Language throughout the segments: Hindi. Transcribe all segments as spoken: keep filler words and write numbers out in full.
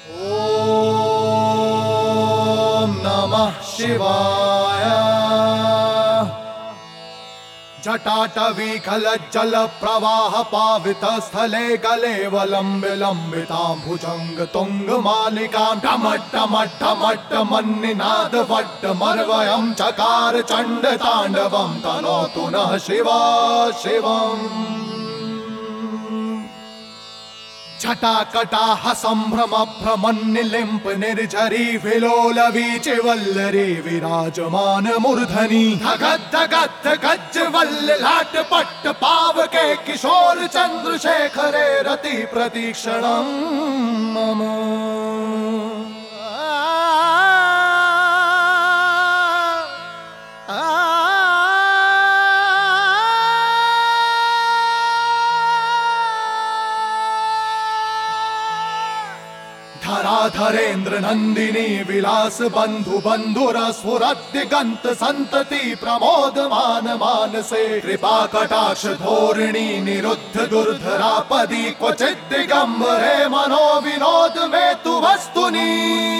ॐ नमः शिवाय। जटाटवीकलज्जल प्रवाह पावित स्थले कलेवलं विलम्बितां भुजंग तुंग मालिकां टमट्टमट्टमट्टमन्निनाद वट्टमर्वयं चकार चंड तांडवं तनोतु नः शिवा शिवम्। छटाकटाह संभ्रम भ्रमन्निलिम्प निर्झरी विलोलवीचि वल्लरी विराजमान मूर्धनि धगद् धगद् गज्ज वल्ल लाट पट्ट पावके किशोर चंद्रशेखरे रति प्रतीक्षणं मम। धराधरेन्द्र नंदिनी विलास बंधु बंधुर स्फुरद्दिगंत संतति प्रमोदमान मानसे कृपा कटाक्ष धोरिणी निरुद्ध दुर्धरापदी क्वचित् दिगंबरे मनो विनोद में तु वस्तुनि।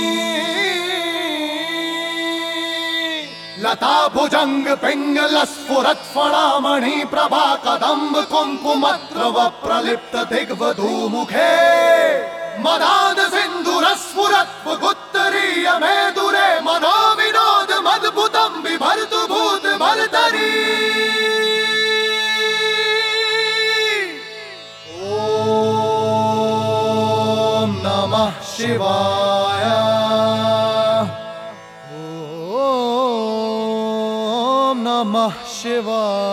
लता भुजंग पिंगल स्फुरत् फणामणि प्रभा कदम्ब कुंकुमत्रव प्रलिप्त दिग्वधू मुखे मदाद सिंधुरस्फुरत् गुत्तरीय मेदुरे मनो विनोद मद्भुतं बिभर्तु भूत भर्तरी। ॐ नमः शिवाय। ॐ नमः शिवाय।